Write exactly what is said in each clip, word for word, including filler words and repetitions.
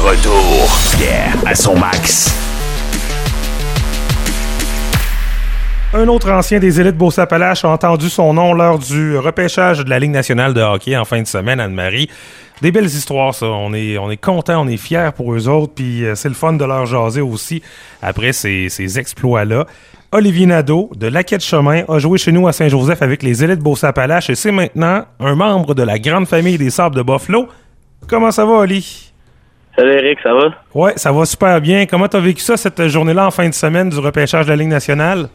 retour. Yeah, à son max. Un autre ancien des élites Beauce-Appalaches a entendu son nom lors du repêchage de la Ligue nationale de hockey en fin de semaine, Anne-Marie. Des belles histoires, ça. On est, on est contents, on est fiers pour eux autres, puis euh, c'est le fun de leur jaser aussi après ces, ces exploits-là. Olivier Nadeau, de Laquette-Chemin, a joué chez nous à Saint-Joseph avec les élites Beauce-Appalaches et c'est maintenant un membre de la grande famille des Sables de Buffalo. Comment ça va, Oli? Salut Eric, ça va? Ouais, ça va super bien. Comment t'as vécu ça, cette journée-là en fin de semaine du repêchage de la Ligue nationale?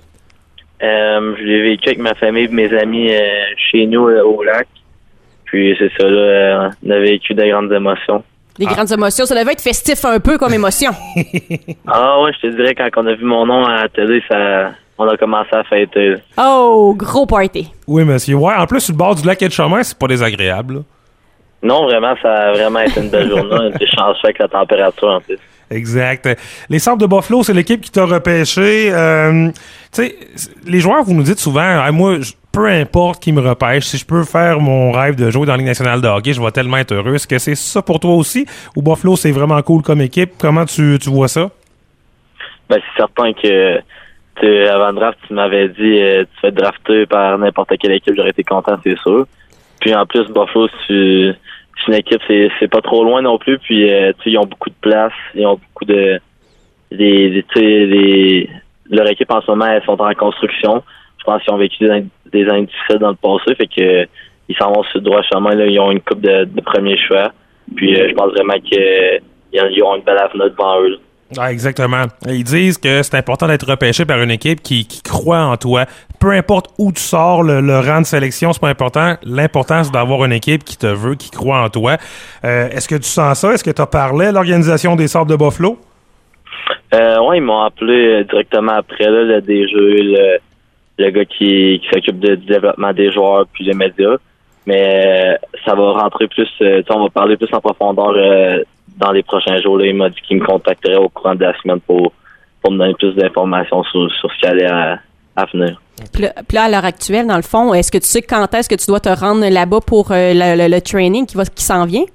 Euh, je l'ai vécu avec ma famille et mes amis euh, chez nous euh, au lac. Puis c'est ça, là, euh, on a vécu de grandes émotions. Des ah. grandes émotions, ça devait être festif un peu comme émotion. Ah ouais, je te dirais, quand on a vu mon nom à la télé, ça, on a commencé à fêter. Oh, gros party. Oui, monsieur. Ouais, en plus, sur le bord du lac et de chemin, c'est pas désagréable, là. Non, vraiment, ça a vraiment été une belle journée. On était chanceux avec la température, en plus. Exact. Les Sables de Buffalo, c'est l'équipe qui t'a repêché. Euh, tu sais, les joueurs, vous nous dites souvent, ah, moi, peu importe qui me repêche, si je peux faire mon rêve de jouer dans la Ligue nationale de hockey, je vais tellement être heureux. Est-ce que c'est ça pour toi aussi? Ou Buffalo, c'est vraiment cool comme équipe? Comment tu, tu vois ça? Ben, c'est certain que tu, avant le draft, tu m'avais dit euh, tu fais drafter par n'importe quelle équipe, j'aurais été content, c'est sûr. Puis en plus, Buffalo, tu... c'est une équipe, c'est, c'est pas trop loin non plus, puis euh, tu sais, ils ont beaucoup de place, ils ont beaucoup de des, des tu sais, des leur équipe en ce moment, elles sont en construction. Je pense qu'ils ont vécu des, des années difficiles dans le passé, fait que ils s'en vont sur le droit chemin, là, ils ont une coupe de, de premier choix. Puis euh, je pense vraiment qu'ils ils ont une belle avenir devant eux. Là. Ah, exactement. Ils disent que c'est important d'être repêché par une équipe qui, qui croit en toi. Peu importe où tu sors, le, le rang de sélection, c'est pas important. L'important, c'est d'avoir une équipe qui te veut, qui croit en toi. Euh, est-ce que tu sens ça? Est-ce que tu as parlé à l'organisation des Sables de Buffalo? Euh, oui, ils m'ont appelé directement après, là, le D G, le, le gars qui, qui s'occupe de, du développement des joueurs puis des médias. Mais euh, ça va rentrer plus, euh, on va parler plus en profondeur euh, dans les prochains jours. Là, il m'a dit qu'il me contacterait au courant de la semaine pour, pour me donner plus d'informations sur, sur ce qui allait à, à venir. Puis là, puis là, à l'heure actuelle, dans le fond, est-ce que tu sais quand est-ce que tu dois te rendre là-bas pour euh, le, le, le training qui, va, qui s'en vient?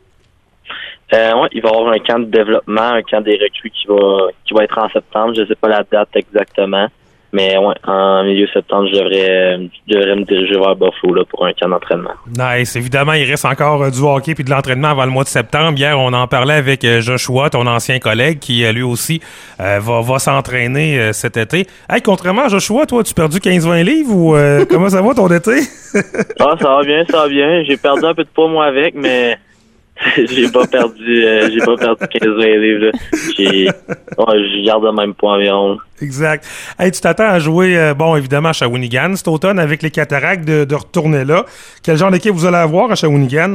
Euh, oui, il va y avoir un camp de développement, un camp des recrues qui va qui va être en septembre. Je ne sais pas la date exactement, mais ouais, en milieu septembre, je devrais, je devrais me diriger vers Buffalo là, pour un camp d'entraînement. Nice. Évidemment, il reste encore euh, du hockey puis de l'entraînement avant le mois de septembre. Hier, on en parlait avec euh, Joshua, ton ancien collègue, qui euh, lui aussi euh, va, va s'entraîner euh, cet été. Hey, contrairement à Joshua, toi, tu as perdu quinze vingt livres ou euh, comment ça va ton été? Ah, ça va bien, ça va bien. J'ai perdu un peu de poids moi avec, mais j'ai pas perdu euh, j'ai pas perdu quinze vingt livres là. J'ai ouais, je garde le même poids environ. Exact. Hey, tu t'attends à jouer euh, bon évidemment à Shawinigan cet automne avec les Cataractes de, de retourner là. Quel genre d'équipe vous allez avoir à Shawinigan?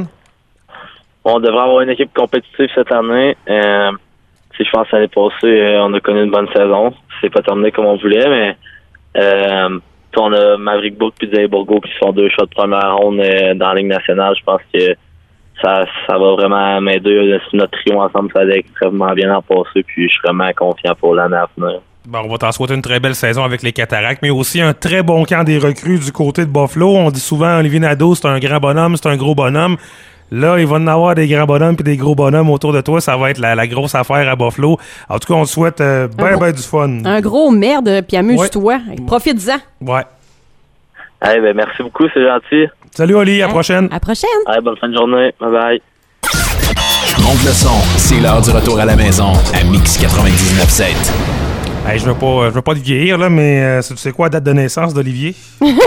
On devrait avoir une équipe compétitive cette année. Euh, si je pense l'année passée, euh, on a connu une bonne saison. C'est pas terminé comme on voulait, mais euh, on a Maverick Book puis Zay Bourgo qui sont deux choix de première ronde euh, dans la Ligue nationale. Je pense que Ça, ça va vraiment m'aider. Notre trio ensemble, ça allait extrêmement bien en passer, puis je suis vraiment confiant pour l'année à venir. Bon, on va t'en souhaiter une très belle saison avec les Cataractes, mais aussi un très bon camp des recrues du côté de Buffalo. On dit souvent Olivier Nadeau, c'est un grand bonhomme, c'est un gros bonhomme. Là, il va y en avoir des grands bonhommes puis des gros bonhommes autour de toi. Ça va être la, la grosse affaire à Buffalo. En tout cas, on te souhaite euh, ben, ben du fun. Un gros merde, puis amuse-toi. Ouais. Profite-en. Ouais. Hey, ben, merci beaucoup, c'est gentil. Salut, Oli, à la prochaine. À la prochaine. Hey, bonne fin de journée. Bye-bye. Monte le son, c'est l'heure du retour à la maison à Mix quatre-vingt-dix-neuf sept. Hey, je veux pas, je veux pas te vieillir, là, mais euh, tu sais quoi la date de naissance d'Olivier?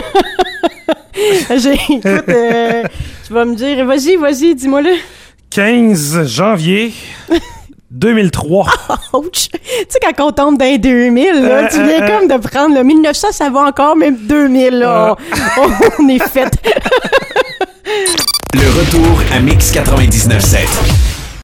J'ai, écoute, euh, tu vas me dire, vas-y, vas-y, dis-moi-le. quinze janvier deux mille trois. Ouch! Tu sais, quand on tombe dans les deux mille, là, euh, tu viens euh, comme de prendre le mille neuf cents, ça va encore, même deux mille, là. Euh. On, on est fait. Le retour à Mix quatre-vingt-dix-neuf sept.